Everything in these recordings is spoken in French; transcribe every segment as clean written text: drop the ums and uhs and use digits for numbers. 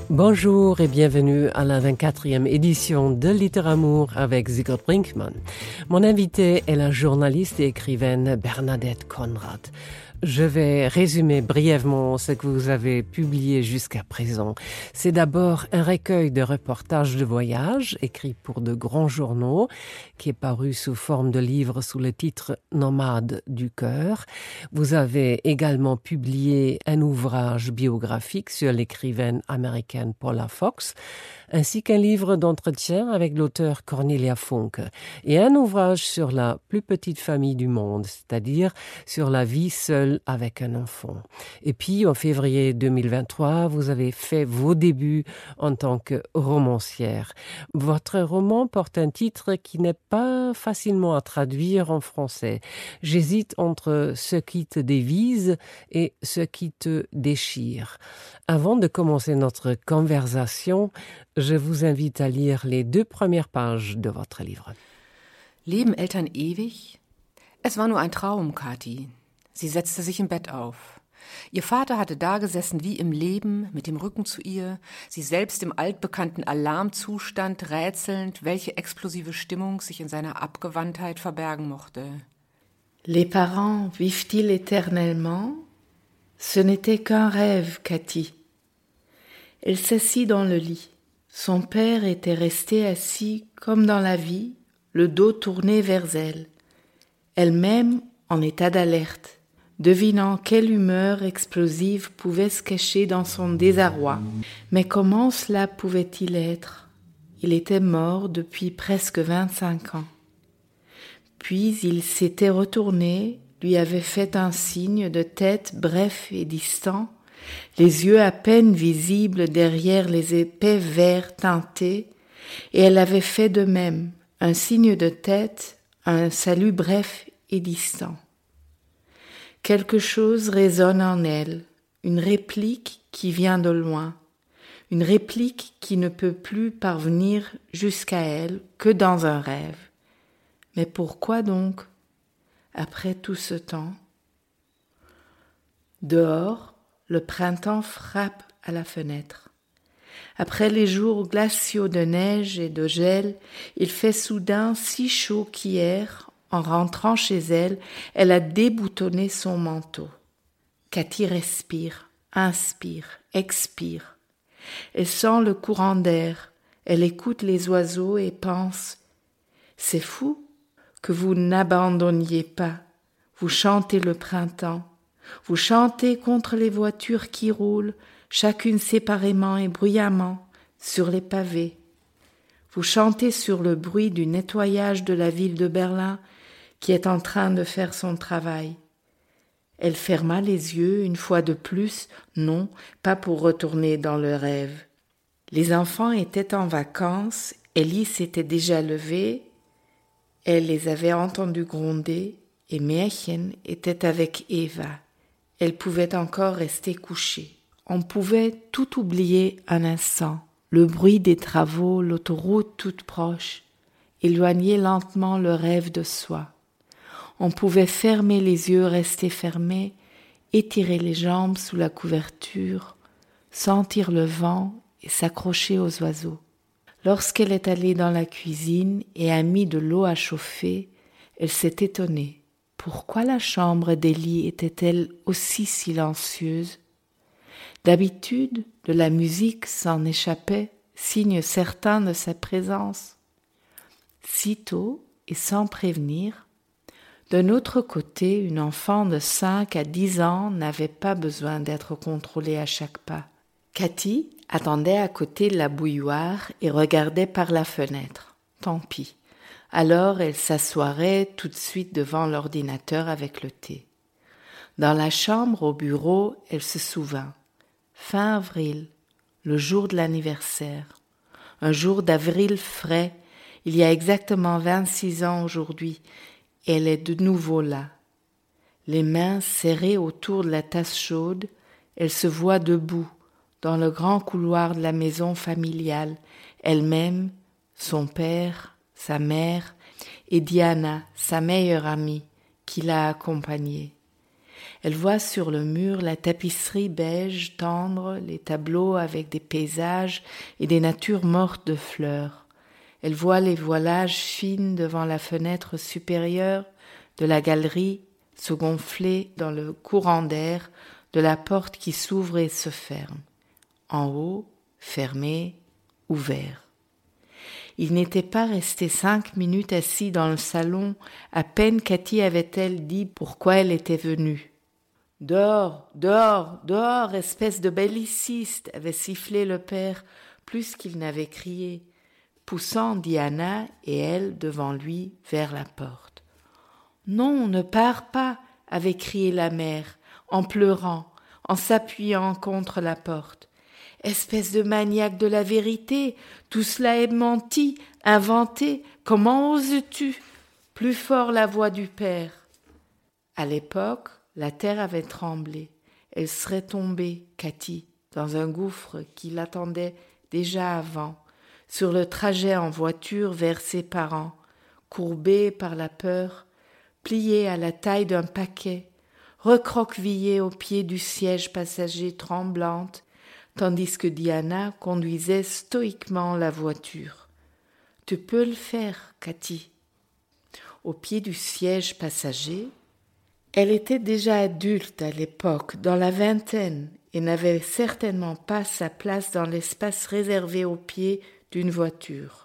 Bonjour et bienvenue à la 24e édition de Littéramour avec Sigrid Brinkmann. Mon invitée est la journaliste et écrivaine Bernadette Conrad. Je vais résumer brièvement ce que vous avez publié jusqu'à présent. C'est d'abord un recueil de reportages de voyage écrit pour de grands journaux qui est paru sous forme de livre sous le titre Nomade du cœur. Vous avez également publié un ouvrage biographique sur l'écrivaine américaine Paula Fox, ainsi qu'un livre d'entretien avec l'auteur Cornelia Funke et un ouvrage sur la plus petite famille du monde, c'est-à-dire sur la vie seule avec un enfant. Et puis, en février 2023, vous avez fait vos débuts en tant que romancière. Votre roman porte un titre qui n'est pas facilement à traduire en français. J'hésite entre ce qui te dévise et ce qui te déchire. Avant de commencer notre conversation, je vous invite à lire les 2 premières pages de votre livre. Leben Eltern ewig? Es war nur ein Traum, Kathi. Sie setzte sich im Bett auf. Ihr Vater hatte dagesessen wie im Leben, mit dem Rücken zu ihr, sie selbst im altbekannten Alarmzustand, rätselnd, welche explosive Stimmung sich in seiner Abgewandtheit verbergen mochte. Les parents vivent-ils éternellement? Ce n'était qu'un rêve, Kathi. Elle s'assit dans le lit. Son père était resté assis comme dans la vie, le dos tourné vers elle. Elle-même en état d'alerte, devinant quelle humeur explosive pouvait se cacher dans son désarroi. Mais comment cela pouvait-il être? Il était mort depuis presque 25 ans. Puis il s'était retourné, lui avait fait un signe de tête bref et distant, les yeux à peine visibles derrière les épais verres teintés, et elle avait fait de même, un signe de tête, un salut bref et distant. Quelque chose résonne en elle, une réplique qui vient de loin, une réplique qui ne peut plus parvenir jusqu'à elle que dans un rêve. Mais pourquoi donc, après tout ce temps? Dehors, le printemps frappe à la fenêtre. Après les jours glaciaux de neige et de gel, il fait soudain si chaud qu'hier, en rentrant chez elle, elle a déboutonné son manteau. Kathi respire, inspire, expire. Elle sent le courant d'air, elle écoute les oiseaux et pense « C'est fou que vous n'abandonniez pas, vous chantez le printemps. » Vous chantez contre les voitures qui roulent, chacune séparément et bruyamment, sur les pavés. Vous chantez sur le bruit du nettoyage de la ville de Berlin qui est en train de faire son travail. Elle ferma les yeux une fois de plus, non, pas pour retourner dans le rêve. Les enfants étaient en vacances, Ellie s'était déjà levée, elle les avait entendus gronder et Märchen était avec Eva. Elle pouvait encore rester couchée. On pouvait tout oublier un instant. Le bruit des travaux, l'autoroute toute proche, éloigner lentement le rêve de soi. On pouvait fermer les yeux, rester fermés, étirer les jambes sous la couverture, sentir le vent et s'accrocher aux oiseaux. Lorsqu'elle est allée dans la cuisine et a mis de l'eau à chauffer, elle s'est étonnée. Pourquoi la chambre d'Ellie était-elle aussi silencieuse? D'habitude, de la musique s'en échappait, signe certain de sa présence. Sitôt, et sans prévenir, d'un autre côté, une enfant de 5 à 10 ans n'avait pas besoin d'être contrôlée à chaque pas. Kathi attendait à côté de la bouilloire et regardait par la fenêtre. Tant pis. Alors elle s'assoirait tout de suite devant l'ordinateur avec le thé. Dans la chambre, au bureau, elle se souvint. Fin avril, le jour de l'anniversaire. Un jour d'avril frais, il y a exactement 26 ans aujourd'hui, et elle est de nouveau là. Les mains serrées autour de la tasse chaude, elle se voit debout, dans le grand couloir de la maison familiale, elle-même, son père, sa mère et Diana, sa meilleure amie, qui l'a accompagnée. Elle voit sur le mur la tapisserie beige tendre, les tableaux avec des paysages et des natures mortes de fleurs. Elle voit les voilages fines devant la fenêtre supérieure de la galerie se gonfler dans le courant d'air de la porte qui s'ouvre et se ferme. En haut, fermé, ouvert. Il n'était pas resté 5 minutes assis dans le salon, à peine Cathy avait-elle dit pourquoi elle était venue. « Dehors, dehors, dehors, espèce de belliciste !» avait sifflé le père, plus qu'il n'avait crié, poussant Diana et elle devant lui vers la porte. « Non, ne pars pas !» avait crié la mère, en pleurant, en s'appuyant contre la porte. « Espèce de maniaque de la vérité, tout cela est menti, inventé, comment oses-tu » Plus fort la voix du père. À l'époque, la terre avait tremblé. Elle serait tombée, Cathy, dans un gouffre qui l'attendait déjà avant, sur le trajet en voiture vers ses parents, courbée par la peur, pliée à la taille d'un paquet, recroquevillée au pied du siège passager tremblante, tandis que Diana conduisait stoïquement la voiture. « Tu peux le faire, Cathy. » Au pied du siège passager, elle était déjà adulte à l'époque, dans la vingtaine, et n'avait certainement pas sa place dans l'espace réservé au pied d'une voiture.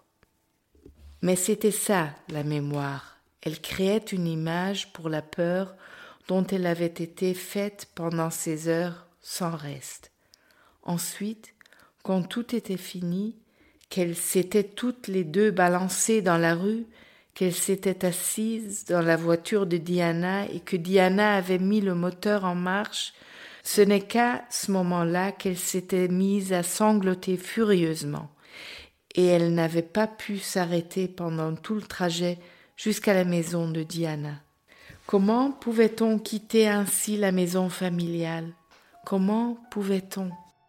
Mais c'était ça, la mémoire. Elle créait une image pour la peur dont elle avait été faite pendant ces heures sans reste. Ensuite, quand tout était fini, qu'elles s'étaient toutes les deux balancées dans la rue, qu'elle s'était assise dans la voiture de Diana et que Diana avait mis le moteur en marche, ce n'est qu'à ce moment-là qu'elle s'était mise à sangloter furieusement. Et elle n'avait pas pu s'arrêter pendant tout le trajet jusqu'à la maison de Diana. Comment pouvait-on quitter ainsi la maison familiale? Comment pouvait-on?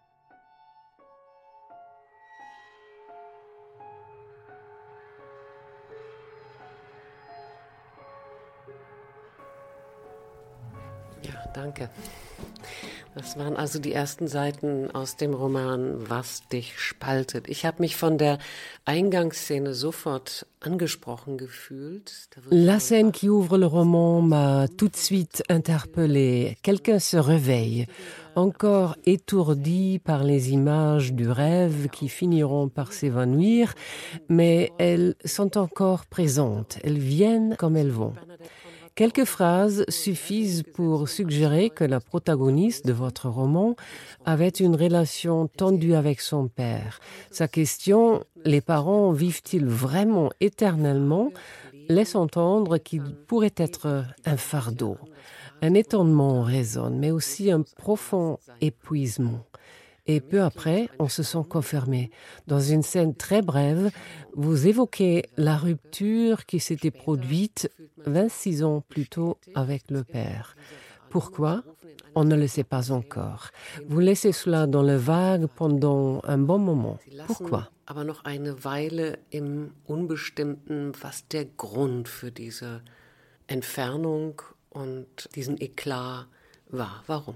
Ja, danke. Das waren also die ersten Seiten aus dem Roman Was dich spaltet. Ich habe mich von der Eingangsszene sofort angesprochen gefühlt. La scène qui ouvre le roman m'a tout de suite interpellée. Quelqu'un se réveille, encore étourdi par les images du rêve qui finiront par s'évanouir, mais elles sont encore présentes. Elles viennent comme elles vont. Quelques phrases suffisent pour suggérer que la protagoniste de votre roman avait une relation tendue avec son père. Sa question « Les parents vivent-ils vraiment éternellement ?» laisse entendre qu'il pourrait être un fardeau. Un étonnement résonne, mais aussi un profond épuisement. Et peu après, on se sent confirmé. Dans une scène très brève, vous évoquez la rupture qui s'était produite 26 ans plus tôt avec le père. Pourquoi? On ne le sait pas encore. Vous laissez cela dans le vague pendant un bon moment. Pourquoi? Aber noch eine Weile im Unbestimmten, was der Grund für diese Entfernung und diesen Eklat war. Warum?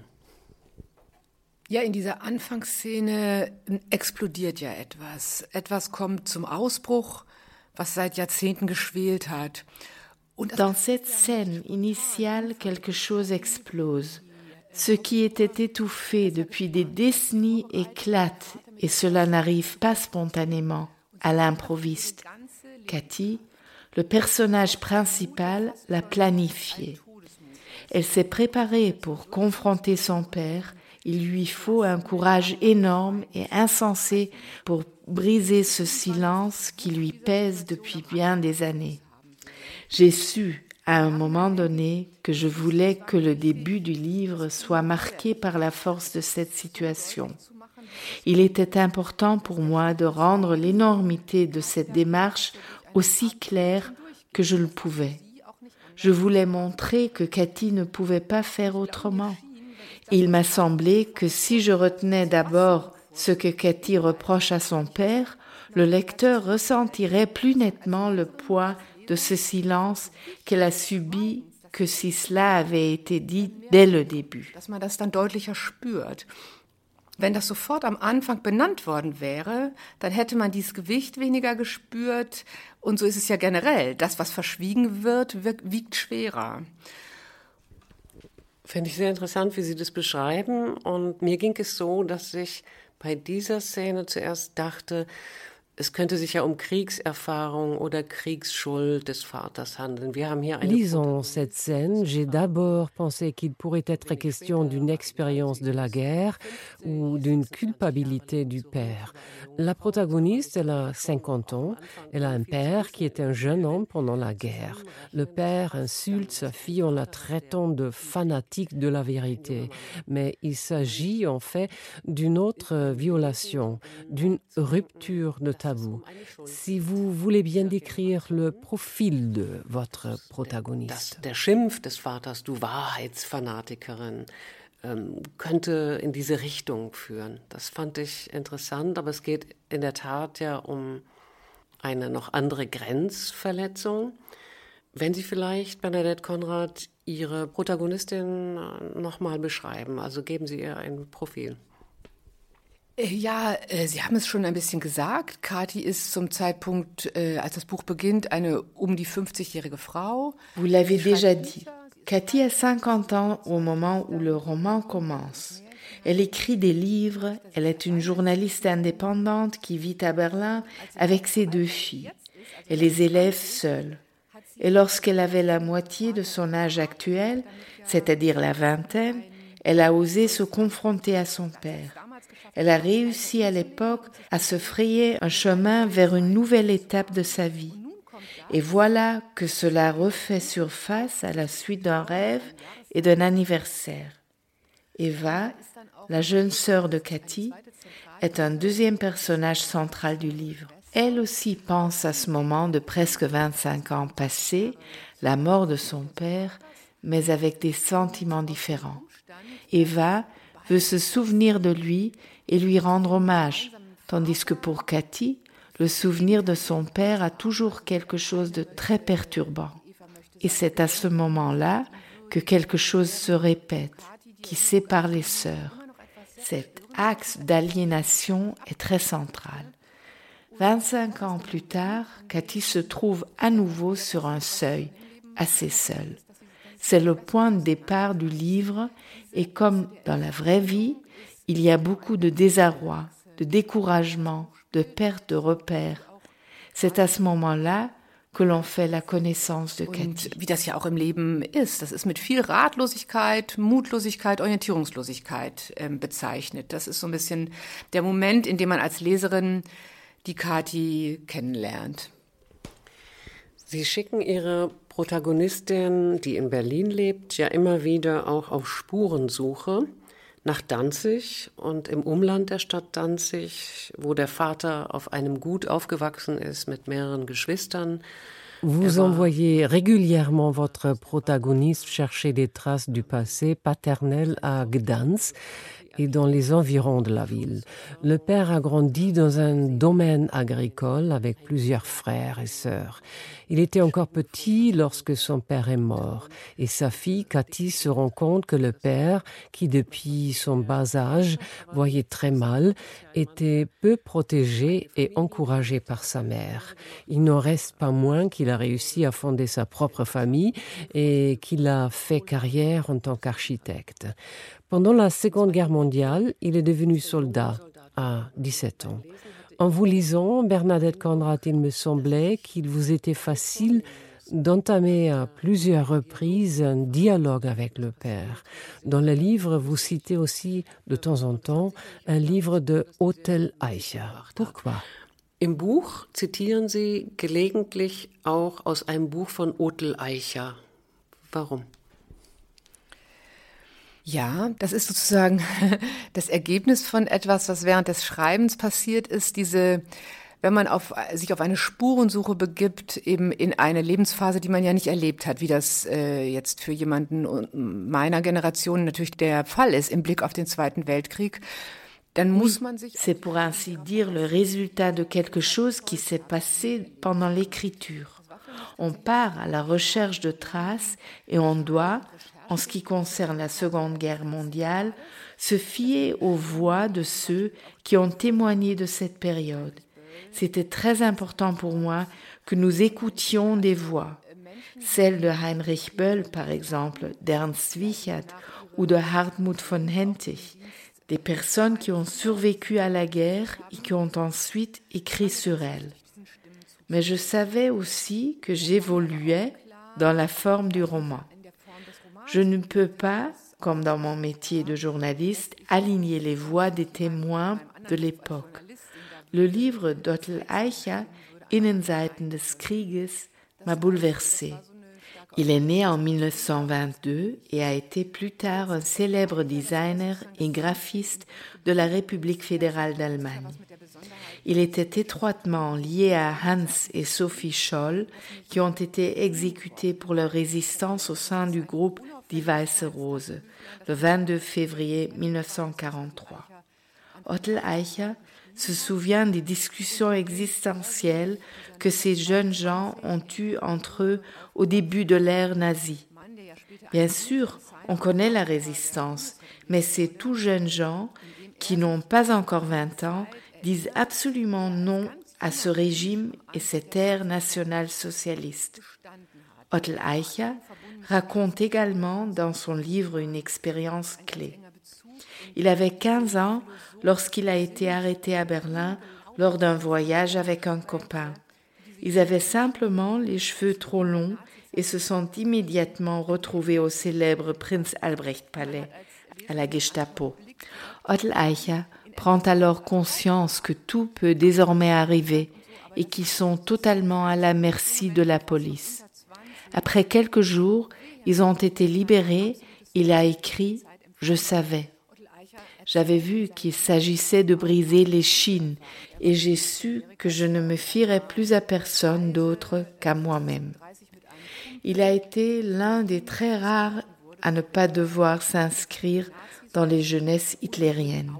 Ja, in dieser Anfangsszene explodiert ja etwas. Etwas kommt zum Ausbruch, was seit Jahrzehnten geschwelt hat. Dans cette scène initiale, quelque chose explose. Ce qui était étouffé depuis des décennies éclate, et cela n'arrive pas spontanément, à l'improviste. Cathy, le personnage principal, l'a planifié. Elle s'est préparée pour confronter son père. Il lui faut un courage énorme et insensé pour briser ce silence qui lui pèse depuis bien des années. J'ai su, à un moment donné, que je voulais que le début du livre soit marqué par la force de cette situation. Il était important pour moi de rendre l'énormité de cette démarche aussi claire que je le pouvais. Je voulais montrer que Cathy ne pouvait pas faire autrement. Il m'a semblé que si je retenais d'abord ce que Cathy reproche à son père, le lecteur ressentirait plus nettement le poids de ce silence qu'elle a subi que si cela avait été dit dès le début. Dass man das dann deutlicher spürt. Wenn das sofort am Anfang benannt worden wäre, dann hätte man dieses Gewicht weniger gespürt. Und so ist es ja generell. Das, was verschwiegen wird, wiegt schwerer. Finde ich sehr interessant, wie Sie das beschreiben. Und mir ging es so, dass ich bei dieser Szene zuerst dachte, es könnte sich ja um Kriegserfahrung oder Kriegsschuld des Vaters handeln. Wir haben hier eine Lisant cette scène, j'ai d'abord pensé qu'il pourrait être question d'une expérience de la guerre ou d'une culpabilité du père. La protagoniste, elle a 50 ans, elle a un père qui est un jeune homme pendant la guerre. Le père insulte sa fille en la traitant de fanatique de la vérité, mais il s'agit en fait d'une autre violation, d'une rupture de tabou. Si vous voulez bien décrire le profil de votre protagoniste. Der Schimpf des Vaters, du Wahrheitsfanatikerin, könnte in diese Richtung führen. Das fand ich interessant, aber es geht in der Tat ja um eine noch andere Grenzverletzung. Wenn Sie vielleicht, Bernadette Conrad, Ihre Protagonistin nochmal beschreiben, also geben Sie ihr ein Profil. Ja, Sie haben es schon ein bisschen gesagt. Kathi ist zum Zeitpunkt, als das Buch beginnt, eine die 50-jährige Frau. Vous l'avez déjà dit. Kathi a 50 ans au moment où le roman commence. Elle écrit des livres, elle est une journaliste indépendante qui vit à Berlin avec ses 2 filles. Elle les élève seule. Et lorsqu'elle avait la moitié de son âge actuel, c'est-à-dire la vingtaine, elle a osé se confronter à son père. Elle a réussi à l'époque à se frayer un chemin vers une nouvelle étape de sa vie. Et voilà que cela refait surface à la suite d'un rêve et d'un anniversaire. Eva, la jeune sœur de Kathi, est un deuxième personnage central du livre. Elle aussi pense à ce moment de presque 25 ans passés, la mort de son père, mais avec des sentiments différents. Eva veut se souvenir de lui et lui rendre hommage, tandis que pour Kathi, le souvenir de son père a toujours quelque chose de très perturbant. Et c'est à ce moment-là que quelque chose se répète, qui sépare les sœurs. Cet axe d'aliénation est très central. 25 ans plus tard, Kathi se trouve à nouveau sur un seuil, assez seule. C'est le point de départ du livre et comme dans la vraie vie, il y a beaucoup de désarroi, de découragement, de perte de repères. C'est à ce moment-là que l'on fait la connaissance de Kathi. Und wie das ja auch im Leben ist, das ist mit viel Ratlosigkeit, Mutlosigkeit, Orientierungslosigkeit bezeichnet. Das ist so ein bisschen der Moment, in dem man als Leserin die Kathi kennenlernt. Sie schicken Ihre Protagonistin, die in Berlin lebt, ja immer wieder auch auf Spurensuche nach Danzig und im Umland der Stadt Danzig, wo der Vater auf einem Gut aufgewachsen ist mit mehreren Geschwistern. Vous envoyez régulièrement votre protagoniste chercher des traces du passé paternel à Gdansk et dans les environs de la ville. Le père a grandi dans un domaine agricole avec plusieurs frères et sœurs. Il était encore petit lorsque son père est mort et sa fille Kathi se rend compte que le père, qui depuis son bas âge voyait très mal, était peu protégé et encouragé par sa mère. Il n'en reste pas moins qu'il a réussi à fonder sa propre famille et qu'il a fait carrière en tant qu'architecte. Pendant la Seconde Guerre mondiale, il est devenu soldat à 17 ans. En vous lisant, Bernadette Conrad, il me semblait qu'il vous était facile d'entamer à plusieurs reprises un dialogue avec le père. Dans le livre, vous citez aussi de temps en temps un livre de Otel Eicher. Pourquoi? Im Buch zitieren Sie gelegentlich auch aus einem Buch von Otel Eicher. Warum? Ja, das ist sozusagen das Ergebnis von etwas, was während des Schreibens passiert ist, wenn man sich auf eine Spurensuche begibt, eben in eine Lebensphase, die man ja nicht erlebt hat, wie das jetzt für jemanden meiner Generation natürlich der Fall ist, im Blick auf den Zweiten Weltkrieg. Dann muss man sich... C'est pour ainsi dire le résultat de quelque chose qui s'est passé pendant l'écriture. On part à la recherche de traces et on doit, en ce qui concerne la Seconde Guerre mondiale, se fier aux voix de ceux qui ont témoigné de cette période. C'était très important pour moi que nous écoutions des voix. Celle de Heinrich Böll, par exemple, d'Ernst Wiechert ou de Hartmut von Hentig, des personnes qui ont survécu à la guerre et qui ont ensuite écrit sur elle. Mais je savais aussi que j'évoluais dans la forme du roman. Je ne peux pas, comme dans mon métier de journaliste, aligner les voix des témoins de l'époque. Le livre d'Ottel Eicher, Innenseiten des Krieges, m'a bouleversée. Il est né en 1922 et a été plus tard un célèbre designer et graphiste de la République fédérale d'Allemagne. Il était étroitement lié à Hans et Sophie Scholl, qui ont été exécutés pour leur résistance au sein du groupe Die Weiße Rose, le 22 février 1943. Ottel Eicher se souvient des discussions existentielles que ces jeunes gens ont eues entre eux au début de l'ère nazie. Bien sûr, on connaît la résistance, mais ces tout jeunes gens, qui n'ont pas encore 20 ans, disent absolument non à ce régime et cette ère nationale-socialiste. Ottel Eicher raconte également dans son livre une expérience clé. Il avait 15 ans lorsqu'il a été arrêté à Berlin lors d'un voyage avec un copain. Ils avaient simplement les cheveux trop longs et se sont immédiatement retrouvés au célèbre Prinz Albrecht Palais, à la Gestapo. Ottel Eicher prend alors conscience que tout peut désormais arriver et qu'ils sont totalement à la merci de la police. Après quelques jours, ils ont été libérés. Il a écrit « Je savais ». J'avais vu qu'il s'agissait de briser les chaînes et j'ai su que je ne me fierais plus à personne d'autre qu'à moi-même. Il a été l'un des très rares à ne pas devoir s'inscrire dans les jeunesses hitlériennes.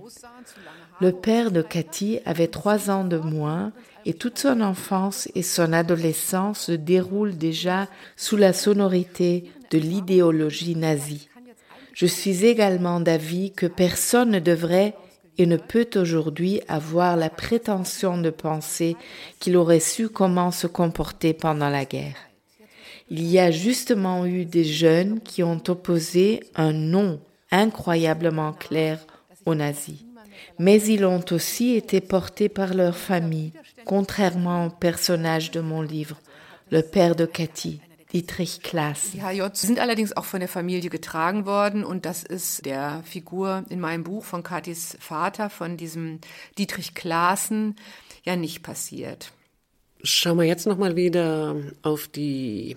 Le père de Cathy avait 3 ans de moins et toute son enfance et son adolescence se déroulent déjà sous la sonorité de l'idéologie nazie. Je suis également d'avis que personne ne devrait et ne peut aujourd'hui avoir la prétention de penser qu'il aurait su comment se comporter pendant la guerre. Il y a justement eu des jeunes qui ont opposé un non incroyablement clair aux nazis. Mais ils ont aussi été portés par leur famille, contrairement au personnage de mon livre, le père de Cathy. Dietrich Claassen. Die HJ sind allerdings auch von der Familie getragen worden und das ist der Figur in meinem Buch von Kathys Vater, von diesem Dietrich Claassen, ja nicht passiert. Schauen wir jetzt nochmal wieder auf die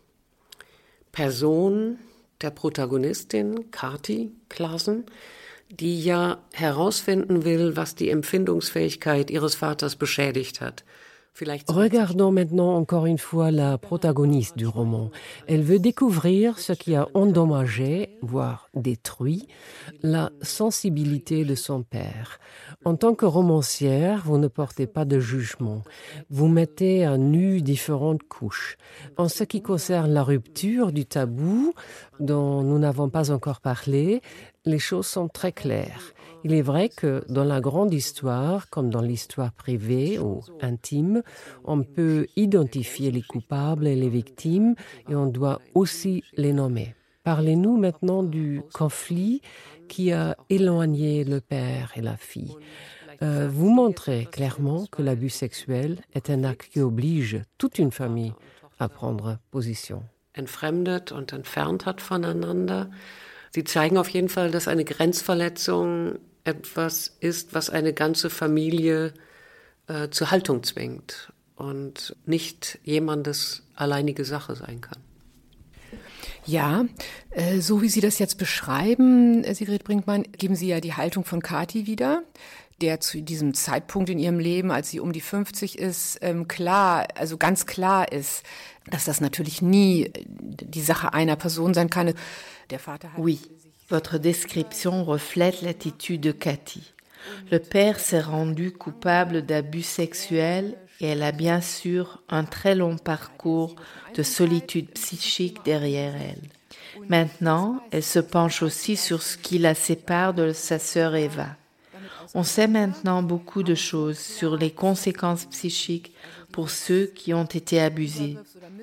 Person der Protagonistin, Kathi Claassen, die ja herausfinden will, was die Empfindungsfähigkeit ihres Vaters beschädigt hat. Regardons maintenant encore une fois la protagoniste du roman. Elle veut découvrir ce qui a endommagé, voire détruit, la sensibilité de son père. En tant que romancière, vous ne portez pas de jugement. Vous mettez à nu différentes couches. En ce qui concerne la rupture du tabou, dont nous n'avons pas encore parlé, les choses sont très claires. Il est vrai que dans la grande histoire, comme dans l'histoire privée ou intime, on peut identifier les coupables et les victimes et on doit aussi les nommer. Parlez-nous maintenant du conflit qui a éloigné le père et la fille. Vous montrez clairement que l'abus sexuel est un acte qui oblige toute une famille à prendre position. Entfremdet und entfernt hat voneinander. Sie zeigen auf jeden Fall, dass eine Grenzverletzung etwas ist, was eine ganze Familie zur Haltung zwingt und nicht jemandes alleinige Sache sein kann. Ja, so wie Sie das jetzt beschreiben, Sigrid Brinkmann, geben Sie ja die Haltung von Kathi wieder, der zu diesem Zeitpunkt in ihrem Leben, als sie um die 50 ist, ganz klar ist, dass das natürlich nie die Sache einer Person sein kann. Der Vater hat Oui. Votre description reflète l'attitude de Cathy. Le père s'est rendu coupable d'abus sexuels et elle a bien sûr un très long parcours de solitude psychique derrière elle. Maintenant, elle se penche aussi sur ce qui la sépare de sa sœur Eva. On sait maintenant beaucoup de choses sur les conséquences psychiques pour ceux qui ont été abusés.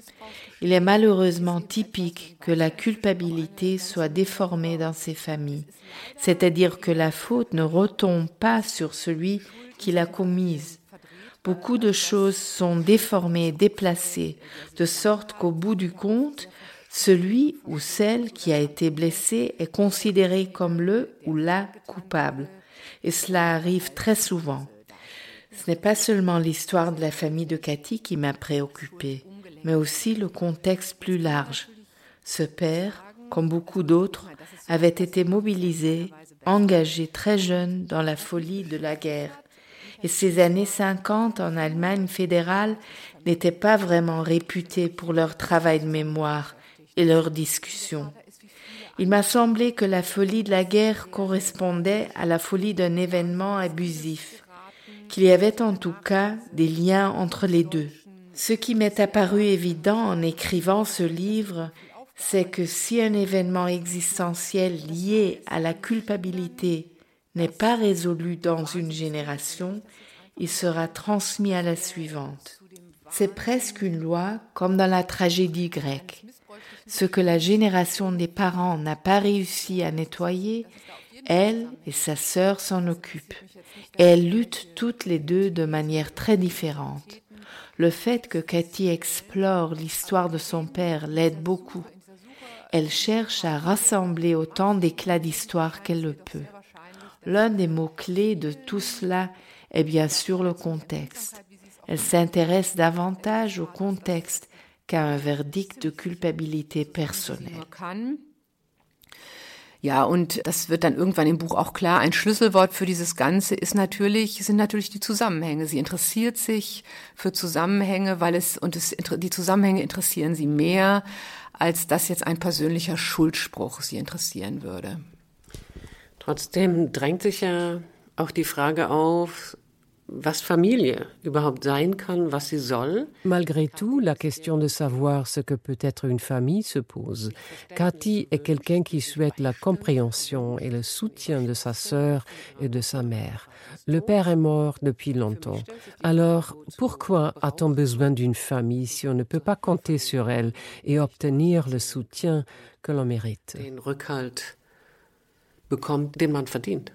Il est malheureusement typique que la culpabilité soit déformée dans ces familles, c'est-à-dire que la faute ne retombe pas sur celui qui l'a commise. Beaucoup de choses sont déformées, déplacées, de sorte qu'au bout du compte, celui ou celle qui a été blessé est considéré comme le ou la coupable. Et cela arrive très souvent. Ce n'est pas seulement l'histoire de la famille de Cathy qui m'a préoccupée, mais aussi le contexte plus large. Ce père, comme beaucoup d'autres, avait été mobilisé, engagé très jeune dans la folie de la guerre. Et ces années 50 en Allemagne fédérale n'étaient pas vraiment réputées pour leur travail de mémoire et leurs discussions. Il m'a semblé que la folie de la guerre correspondait à la folie d'un événement abusif, qu'il y avait en tout cas des liens entre les deux. Ce qui m'est apparu évident en écrivant ce livre, c'est que si un événement existentiel lié à la culpabilité n'est pas résolu dans une génération, il sera transmis à la suivante. C'est presque une loi comme dans la tragédie grecque. Ce que la génération des parents n'a pas réussi à nettoyer, elle et sa sœur s'en occupent. Et elles luttent toutes les deux de manière très différente. Le fait que Cathy explore l'histoire de son père l'aide beaucoup. Elle cherche à rassembler autant d'éclats d'histoire qu'elle le peut. L'un des mots-clés de tout cela est bien sûr le contexte. Elle s'intéresse davantage au contexte qu'à un verdict de culpabilité personnelle. Ja, und das wird dann irgendwann im Buch auch klar. Ein Schlüsselwort für dieses Ganze sind natürlich die Zusammenhänge. Sie interessiert sich für Zusammenhänge, die Zusammenhänge interessieren sie mehr, als dass jetzt ein persönlicher Schuldspruch sie interessieren würde. Trotzdem drängt sich ja auch die Frage auf, was Familie überhaupt sein kann, was sie soll. Malgré tout, la question de savoir ce que peut être une famille se pose. Cathy est quelqu'un qui souhaite la compréhension et le soutien de sa sœur et de sa mère. Le père est mort depuis longtemps. Alors, pourquoi a-t-on besoin d'une famille si on ne peut pas compter sur elle et obtenir le soutien que l'on mérite? Den Rückhalt bekommt, den man verdient.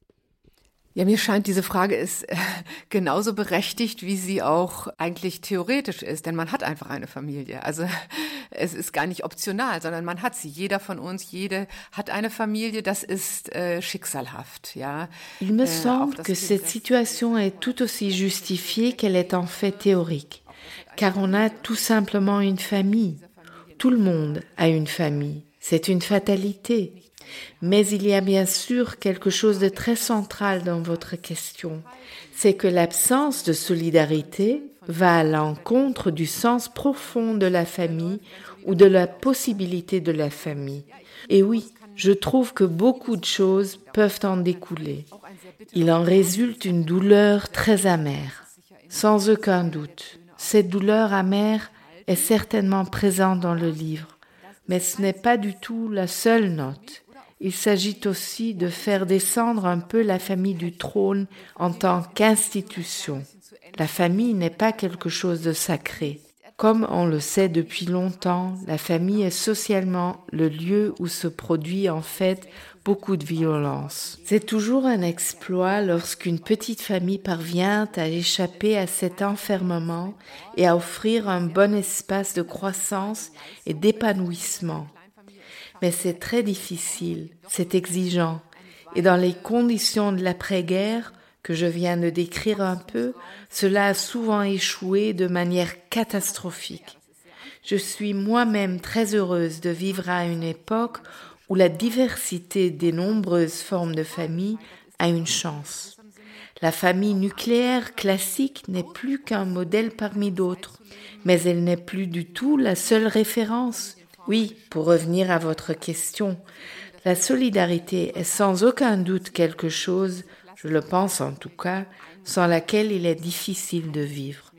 Ja, mir scheint, diese Frage ist genauso berechtigt, wie sie auch eigentlich theoretisch ist, denn man hat einfach eine Familie. Also es ist gar nicht optional, sondern man hat sie. Jeder von uns, jede hat eine Familie, das ist schicksalhaft. Ja. Il me semble que cette situation est tout aussi justifiée qu'elle est en fait théorique, car on a tout simplement une famille. Tout le monde a une famille. C'est une fatalité. Mais il y a bien sûr quelque chose de très central dans votre question. C'est que l'absence de solidarité va à l'encontre du sens profond de la famille ou de la possibilité de la famille. Et oui, je trouve que beaucoup de choses peuvent en découler. Il en résulte une douleur très amère, sans aucun doute. Cette douleur amère est certainement présente dans le livre, mais ce n'est pas du tout la seule note. Il s'agit aussi de faire descendre un peu la famille du trône en tant qu'institution. La famille n'est pas quelque chose de sacré. Comme on le sait depuis longtemps, la famille est socialement le lieu où se produit en fait beaucoup de violence. C'est toujours un exploit lorsqu'une petite famille parvient à échapper à cet enfermement et à offrir un bon espace de croissance et d'épanouissement. Mais c'est très difficile, c'est exigeant. Et dans les conditions de l'après-guerre, que je viens de décrire un peu, cela a souvent échoué de manière catastrophique. Je suis moi-même très heureuse de vivre à une époque où la diversité des nombreuses formes de famille a une chance. La famille nucléaire classique n'est plus qu'un modèle parmi d'autres, mais elle n'est plus du tout la seule référence. Oui, pour revenir à votre question, la solidarité est sans aucun doute quelque chose, je le pense en tout cas, sans laquelle il est difficile de vivre.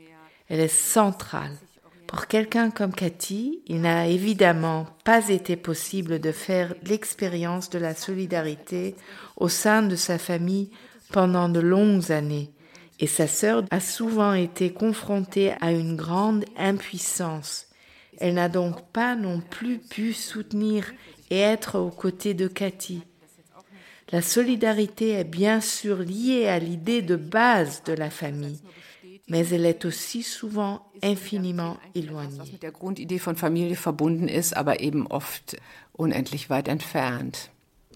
Elle est centrale. Pour quelqu'un comme Cathy, il n'a évidemment pas été possible de faire l'expérience de la solidarité au sein de sa famille pendant de longues années. Et sa sœur a souvent été confrontée à une grande impuissance. Elle n'a donc pas non plus pu soutenir et être aux côtés de Cathy. La solidarité est bien sûr liée à l'idée de base de la famille, mais elle est aussi souvent infiniment éloignée. Was mit der Grundidee von Familie verbunden ist, aber eben oft unendlich weit entfernt.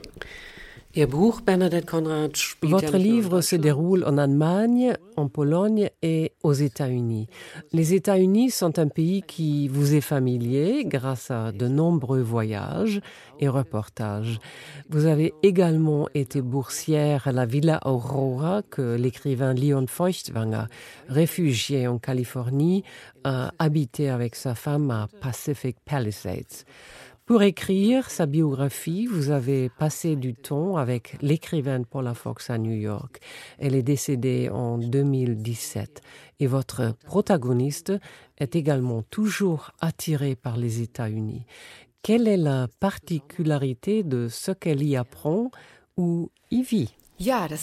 Votre livre se déroule en Allemagne, en Pologne et aux États-Unis. Les États-Unis sont un pays qui vous est familier grâce à de nombreux voyages et reportages. Vous avez également été boursière à la Villa Aurora que l'écrivain Leon Feuchtwanger, réfugié en Californie, a habité avec sa femme à Pacific Palisades. Pour écrire sa biographie, vous avez passé du temps avec l'écrivaine Paula Fox à New York. Elle est décédée en 2017 et votre protagoniste est également toujours attiré par les États-Unis. Quelle est la particularité de ce qu'elle y apprend ou y vit? Ja, das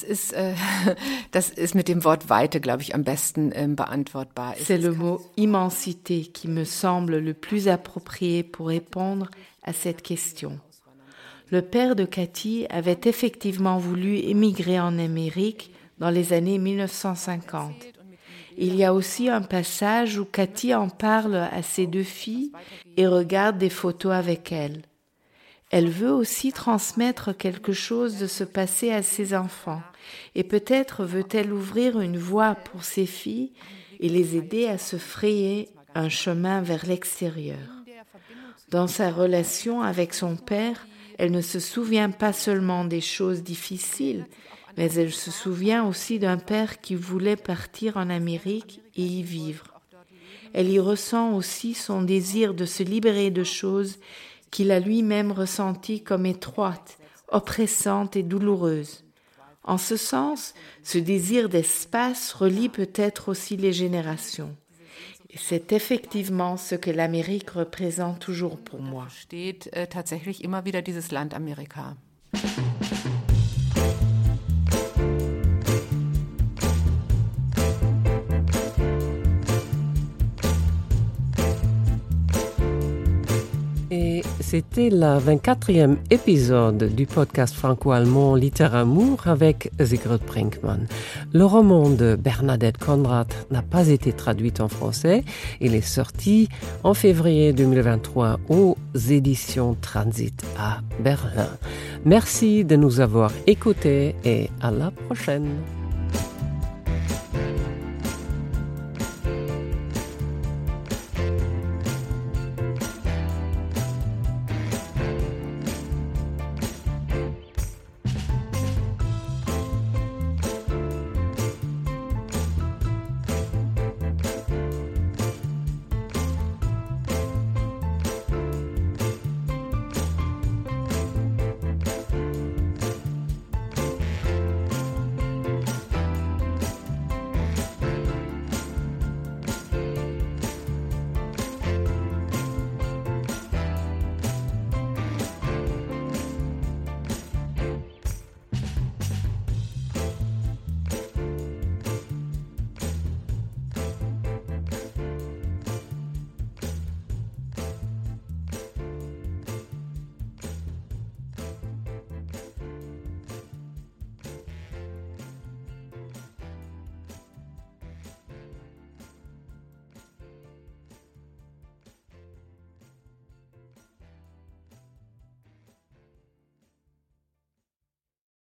ist mit dem Wort Weite, glaube ich, am besten beantwortbar. C'est le mot immensité qui me semble le plus approprié pour répondre à cette question. Le père de Cathy avait effectivement voulu émigrer en Amérique dans les années 1950. Il y a aussi un passage où Cathy en parle à ses deux filles et regarde des photos avec elles. Elle veut aussi transmettre quelque chose de ce passé à ses enfants et peut-être veut-elle ouvrir une voie pour ses filles et les aider à se frayer un chemin vers l'extérieur. Dans sa relation avec son père, elle ne se souvient pas seulement des choses difficiles, mais elle se souvient aussi d'un père qui voulait partir en Amérique et y vivre. Elle y ressent aussi son désir de se libérer de choses qu'il a lui-même ressenties comme étroites, oppressantes et douloureuses. En ce sens, ce désir d'espace relie peut-être aussi les générations. Et c'est effectivement ce que l'Amérique représente toujours pour moi. Steht tatsächlich immer wieder dieses Land Amerika. Et c'était le 24e épisode du podcast franco-allemand Littéramour avec Sigrid Brinkmann. Le roman de Bernadette Conrad n'a pas été traduit en français. Il est sorti en février 2023 aux éditions Transit à Berlin. Merci de nous avoir écoutés et à la prochaine.